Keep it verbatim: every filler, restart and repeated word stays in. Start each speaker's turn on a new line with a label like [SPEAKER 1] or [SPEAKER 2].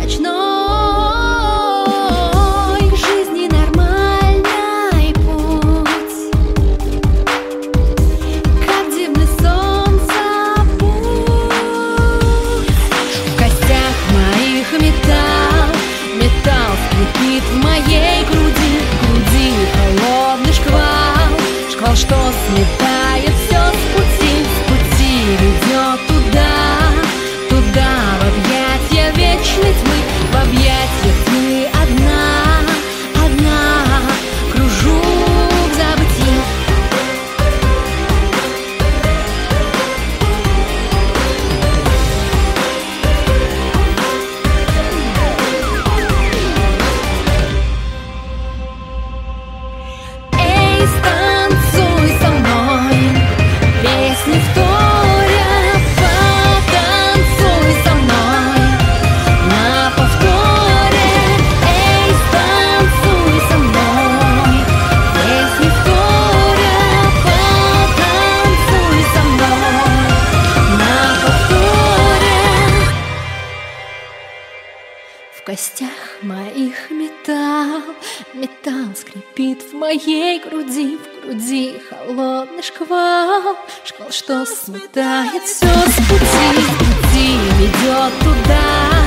[SPEAKER 1] ночной к жизни нормальный путь, как дивный солнце путь. В костях моих металл, металл скрипит в моей груди, в груди холодный шквал, шквал, что сметает все с пути, с пути ведет туда, туда, в объятья вечной тьмы, в объятьях тьмы одна, одна, кружу в забытье. Эй, станцуй со мной, песни вторя, потанцуй со мной на повторе. Эй, станцуй со мной, песни вторя, потанцуй со мной на повторе. В костях моих металл, металл скрипит в моей груди, в груди холодный шквал, шквал, что сметает все с пути, с пути ведет туда,